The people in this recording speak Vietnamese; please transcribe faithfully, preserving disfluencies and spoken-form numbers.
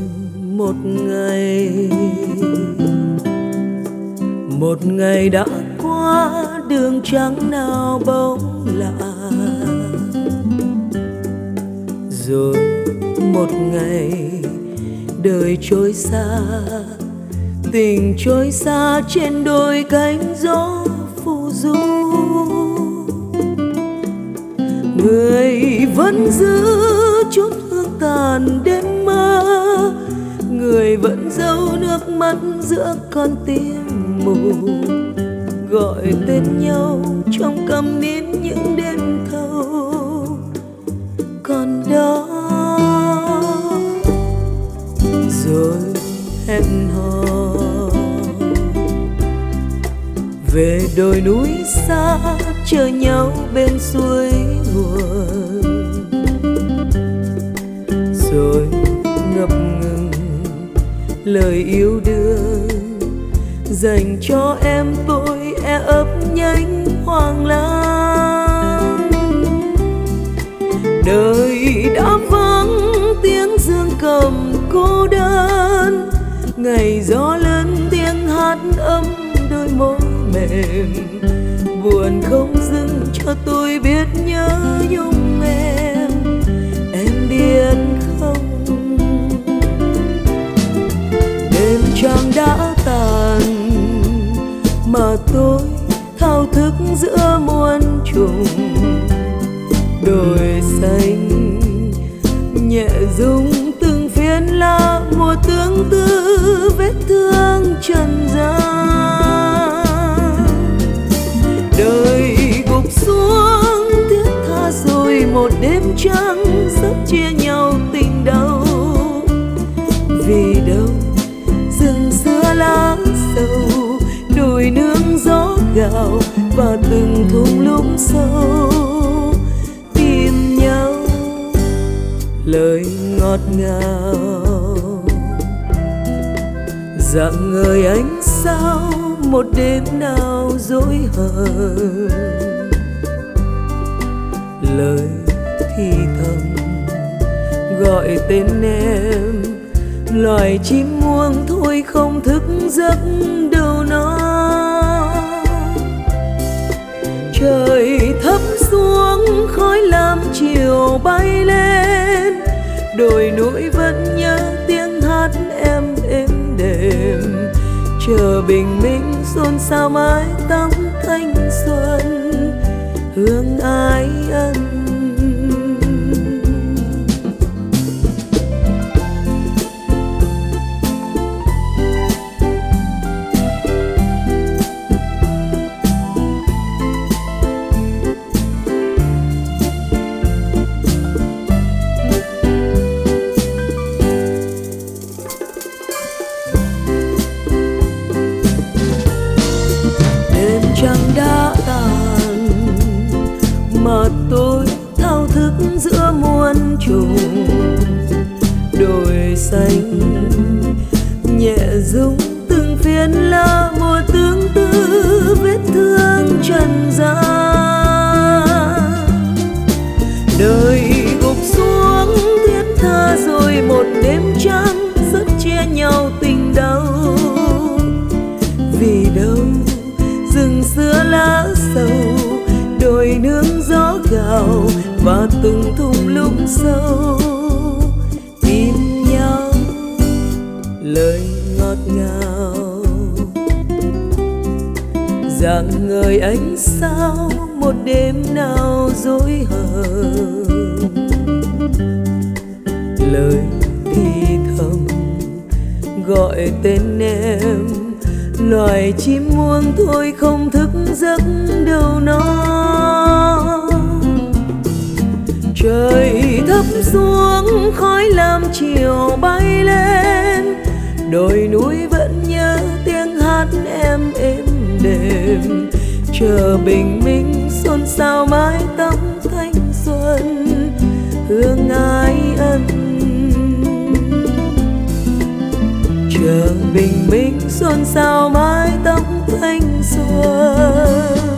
một ngày, một ngày đã qua đường trắng nào bóng lạ. Rồi một ngày đời trôi xa, tình trôi xa trên đôi cánh gió phù du. Người vẫn giữ chút hương tàn đêm mơ, người vẫn giấu nước mắt giữa con tim mù, gọi tên nhau trong câm nín những đêm thâu. Còn đó rồi hẹn hò về đồi núi xa, chờ nhau bên suối nguồn. Rồi ngập ngừng lời yêu đương dành cho em tôi e ấp nhánh hoang lang. Đời đã vắng tiếng dương cầm cô đơn, ngày gió lớn tiếng hát ấm đôi môi mềm. Buồn không dừng cho tôi biết nhớ nhung em, em biết không? Đêm trăng đã tàn mà tôi thao thức giữa muôn trùng. Đồi xanh nhẹ rung từng phiến lá, mùa tương tư vết thương trần gian. Đời gục xuống thiết tha rồi một đêm trắng, sắp chia nhau tình đau. Vì đâu rừng xưa lá sầu, đồi nương gió gào và từng thung lũng sâu. Tìm nhau lời ngọt ngào, rạng ngời ánh sao một đêm nào dối hờn. Lời thì thầm gọi tên em, loài chim muông thôi không thức giấc đâu nó. Trời thấp xuống khói lam chiều bay lên, đồi núi vẫn nhớ tiếng hát em êm đềm. Chờ bình minh xôn xao mái tóc thanh xuân, hương ái ân. Trăng đã tàn mà tôi thao thức giữa muôn trùng. Đồi xanh nhẹ rung từng phiến lá, mùa tương tư vết thương trần gian. Đời gục xuống thiết tha rồi một đêm trắng, rất chia nhau tình đau. Vì đâu rừng xưa lá sầu, đồi nương gió gào và từng thung lũng sâu. Tìm nhau lời ngọt ngào, rạng ngời ánh sao một đêm nào dối hờn. Lời thì thầm gọi tên em, loài chim muông thôi không thức giấc đâu nó. Trời thấp xuống khói lam chiều bay lên, đồi núi vẫn nhớ tiếng hát em êm đềm. Chờ bình minh xôn xao mái tóc thanh xuân, hương ái ân. Chờ bình minh xôn xao mái tóc thanh xuân.